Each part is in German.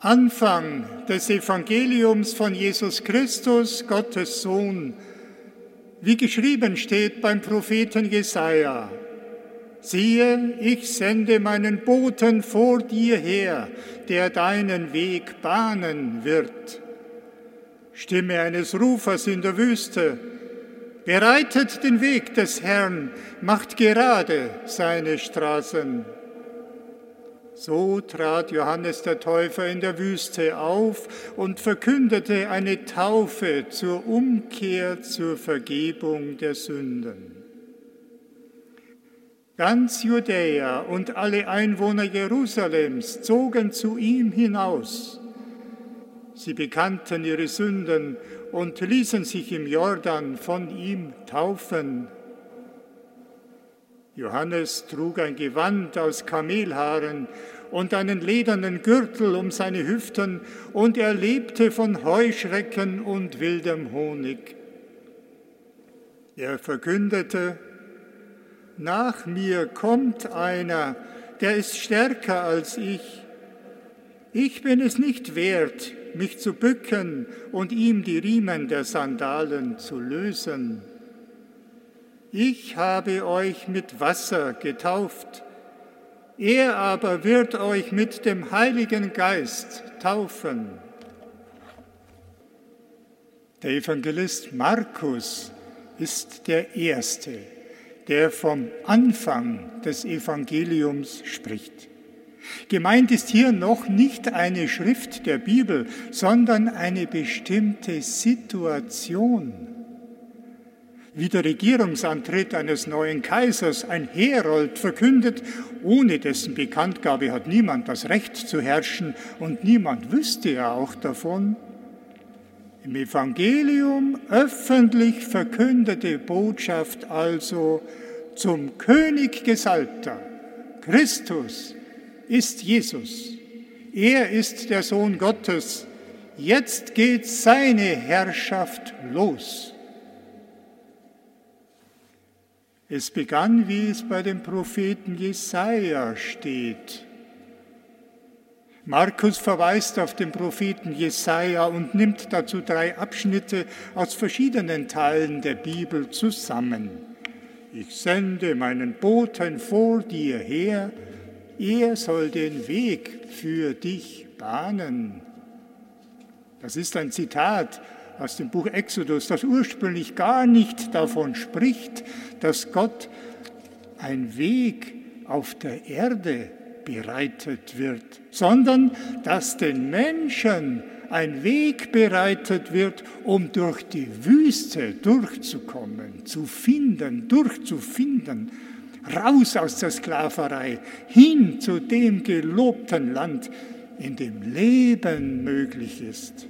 Anfang des Evangeliums von Jesus Christus, Gottes Sohn, wie geschrieben steht beim Propheten Jesaja: Siehe, ich sende meinen Boten vor dir her, der deinen Weg bahnen wird. Stimme eines Rufers in der Wüste: Bereitet den Weg des Herrn, macht gerade seine Straßen. So trat Johannes der Täufer in der Wüste auf und verkündete eine Taufe zur Umkehr, zur Vergebung der Sünden. Ganz Judäa und alle Einwohner Jerusalems zogen zu ihm hinaus. Sie bekannten ihre Sünden und ließen sich im Jordan von ihm taufen. Johannes trug ein Gewand aus Kamelhaaren und einen ledernen Gürtel um seine Hüften, und er lebte von Heuschrecken und wildem Honig. Er verkündete: Nach mir kommt einer, der ist stärker als ich. Ich bin es nicht wert, mich zu bücken und ihm die Riemen der Sandalen zu lösen. Ich habe euch mit Wasser getauft, er aber wird euch mit dem Heiligen Geist taufen. Der Evangelist Markus ist der Erste, der vom Anfang des Evangeliums spricht. Gemeint ist hier noch nicht eine Schrift der Bibel, sondern eine bestimmte Situation. Wie der Regierungsantritt eines neuen Kaisers ein Herold verkündet, ohne dessen Bekanntgabe hat niemand das Recht zu herrschen und niemand wüsste ja auch davon. Im Evangelium öffentlich verkündete Botschaft also: Zum König Gesalbter, Christus, ist Jesus. Er ist der Sohn Gottes. Jetzt geht seine Herrschaft los. Es begann, wie es bei dem Propheten Jesaja steht. Markus verweist auf den Propheten Jesaja und nimmt dazu 3 Abschnitte aus verschiedenen Teilen der Bibel zusammen. Ich sende meinen Boten vor dir her, er soll den Weg für dich bahnen. Das ist ein Zitat aus dem Buch Exodus, das ursprünglich gar nicht davon spricht, dass Gott ein Weg auf der Erde bereitet wird, sondern dass den Menschen ein Weg bereitet wird, um durch die Wüste durchzukommen, durchzufinden, raus aus der Sklaverei, hin zu dem gelobten Land, in dem Leben möglich ist.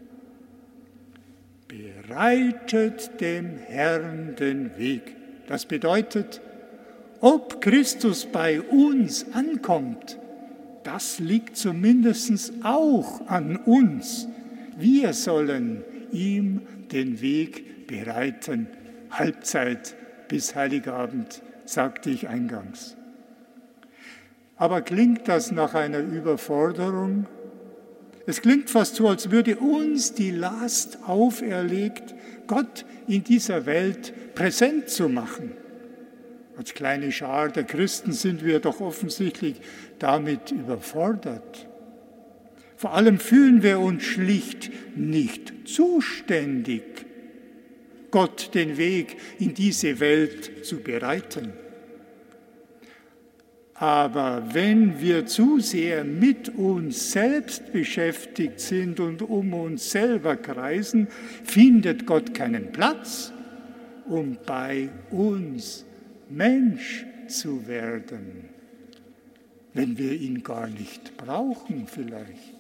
Bereitet dem Herrn den Weg. Das bedeutet, ob Christus bei uns ankommt, das liegt zumindest auch an uns. Wir sollen ihm den Weg bereiten. Halbzeit bis Heiligabend, sagte ich eingangs. Aber klingt das nach einer Überforderung? Es klingt fast so, als würde uns die Last auferlegt, Gott in dieser Welt präsent zu machen. Als kleine Schar der Christen sind wir doch offensichtlich damit überfordert. Vor allem fühlen wir uns schlicht nicht zuständig, Gott den Weg in diese Welt zu bereiten. Aber wenn wir zu sehr mit uns selbst beschäftigt sind und um uns selber kreisen, findet Gott keinen Platz, um bei uns Mensch zu werden, wenn wir ihn gar nicht brauchen vielleicht.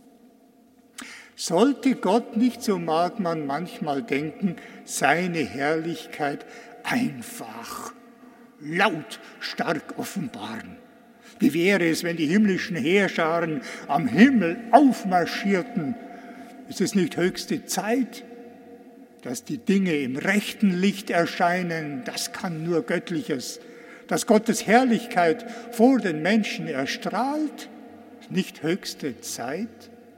Sollte Gott nicht, so mag man manchmal denken, seine Herrlichkeit einfach lautstark offenbaren. Wie wäre es, wenn die himmlischen Heerscharen am Himmel aufmarschierten? Ist es nicht höchste Zeit, dass die Dinge im rechten Licht erscheinen? Das kann nur Göttliches. Dass Gottes Herrlichkeit vor den Menschen erstrahlt? Nicht höchste Zeit?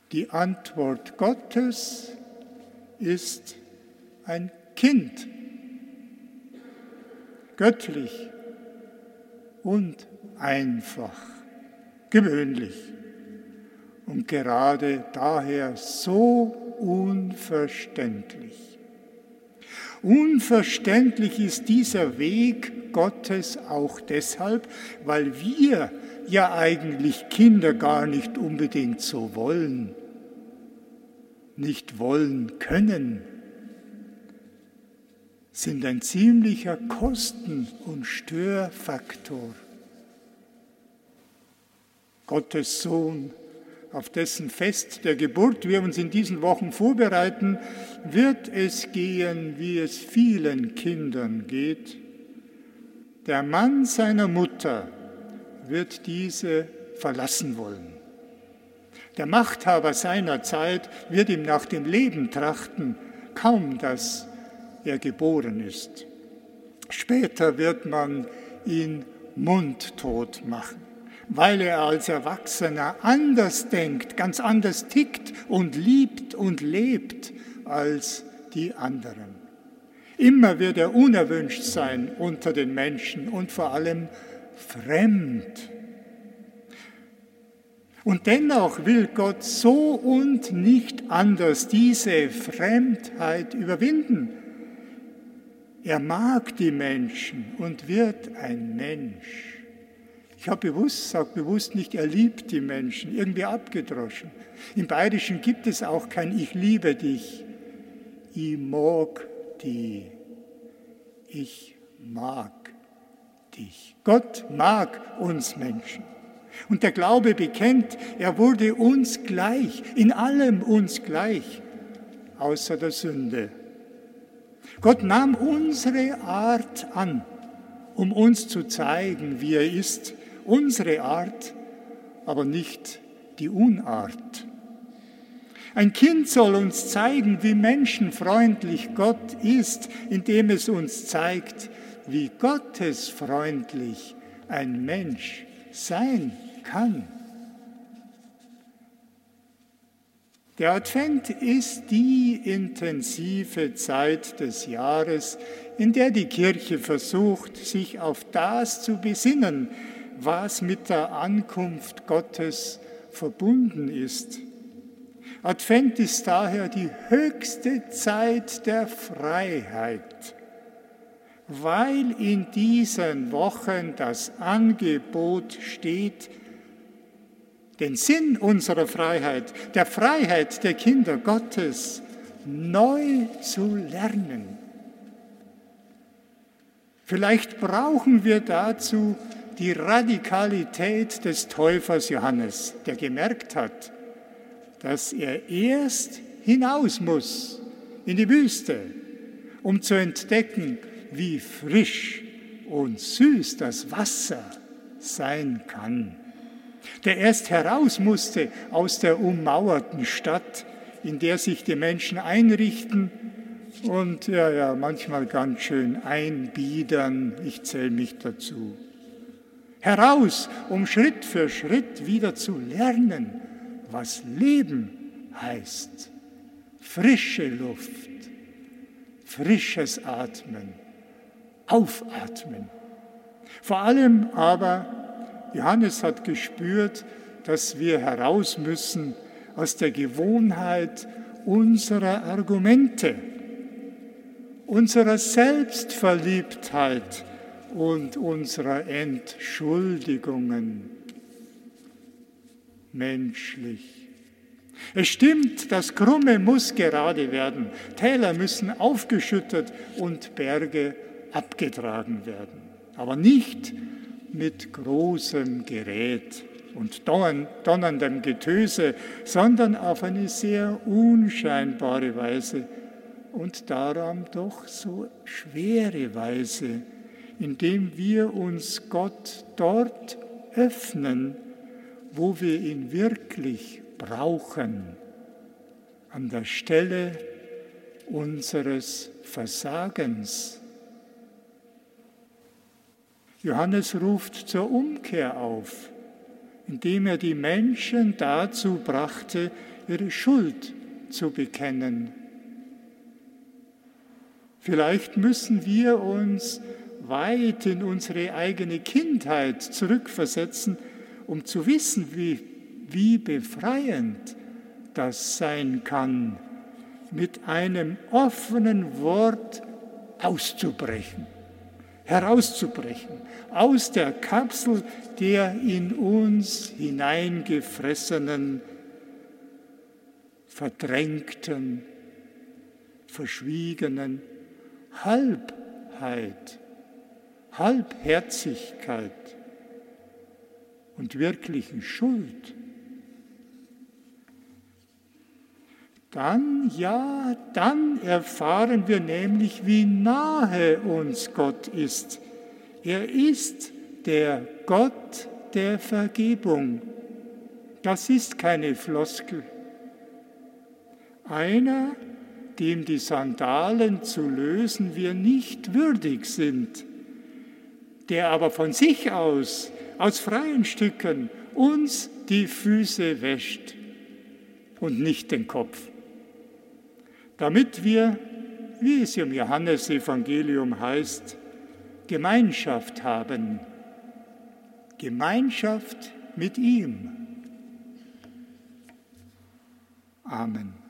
Die Antwort Gottes ist ein Kind, göttlich und einfach, gewöhnlich und gerade daher so unverständlich. Unverständlich ist dieser Weg Gottes auch deshalb, weil wir ja eigentlich Kinder gar nicht unbedingt so wollen, nicht wollen können, sind ein ziemlicher Kosten- und Störfaktor. Gottes Sohn, auf dessen Fest der Geburt wir uns in diesen Wochen vorbereiten, wird es gehen, wie es vielen Kindern geht. Der Mann seiner Mutter wird diese verlassen wollen. Der Machthaber seiner Zeit wird ihm nach dem Leben trachten, kaum dass er geboren ist. Später wird man ihn mundtot machen, weil er als Erwachsener anders denkt, ganz anders tickt und liebt und lebt als die anderen. Immer wird er unerwünscht sein unter den Menschen und vor allem fremd. Und dennoch will Gott so und nicht anders diese Fremdheit überwinden. Er mag die Menschen und wird ein Mensch. Ich sage bewusst nicht, er liebt die Menschen, irgendwie abgedroschen. Im Bayerischen gibt es auch kein Ich liebe dich. Ich mag die. Ich mag dich. Gott mag uns Menschen. Und der Glaube bekennt, er wurde uns gleich, in allem uns gleich, außer der Sünde. Gott nahm unsere Art an, um uns zu zeigen, wie er ist. Unsere Art, aber nicht die Unart. Ein Kind soll uns zeigen, wie menschenfreundlich Gott ist, indem es uns zeigt, wie gottesfreundlich ein Mensch sein kann. Der Advent ist die intensive Zeit des Jahres, in der die Kirche versucht, sich auf das zu besinnen, was mit der Ankunft Gottes verbunden ist. Advent ist daher die höchste Zeit der Freiheit, weil in diesen Wochen das Angebot steht, den Sinn unserer Freiheit, der Freiheit der Kinder Gottes, neu zu lernen. Vielleicht brauchen wir dazu die Radikalität des Täufers Johannes, der gemerkt hat, dass er erst hinaus muss in die Wüste, um zu entdecken, wie frisch und süß das Wasser sein kann. Der erst heraus musste aus der ummauerten Stadt, in der sich die Menschen einrichten und manchmal ganz schön einbiedern, ich zähle mich dazu. Heraus, um Schritt für Schritt wieder zu lernen, was Leben heißt. Frische Luft, frisches Atmen, Aufatmen. Vor allem aber, Johannes hat gespürt, dass wir heraus müssen aus der Gewohnheit unserer Argumente, unserer Selbstverliebtheit und unserer Entschuldigungen. Menschlich. Es stimmt, das Krumme muss gerade werden, Täler müssen aufgeschüttet und Berge abgetragen werden, aber nicht mit großem Gerät und donnerndem Getöse, sondern auf eine sehr unscheinbare Weise und daran doch so schwere Weise, indem wir uns Gott dort öffnen, wo wir ihn wirklich brauchen, an der Stelle unseres Versagens. Johannes ruft zur Umkehr auf, indem er die Menschen dazu brachte, ihre Schuld zu bekennen. Vielleicht müssen wir uns weit in unsere eigene Kindheit zurückversetzen, um zu wissen, wie befreiend das sein kann, mit einem offenen Wort auszubrechen, herauszubrechen, aus der Kapsel der in uns hineingefressenen, verdrängten, verschwiegenen Halbheit, Halbherzigkeit und wirklichen Schuld. Dann erfahren wir nämlich, wie nahe uns Gott ist. Er ist der Gott der Vergebung. Das ist keine Floskel. Einer, dem die Sandalen zu lösen wir nicht würdig sind, der aber von sich aus freien Stücken uns die Füße wäscht und nicht den Kopf, damit wir, wie es im Johannesevangelium heißt, Gemeinschaft haben, Gemeinschaft mit ihm. Amen.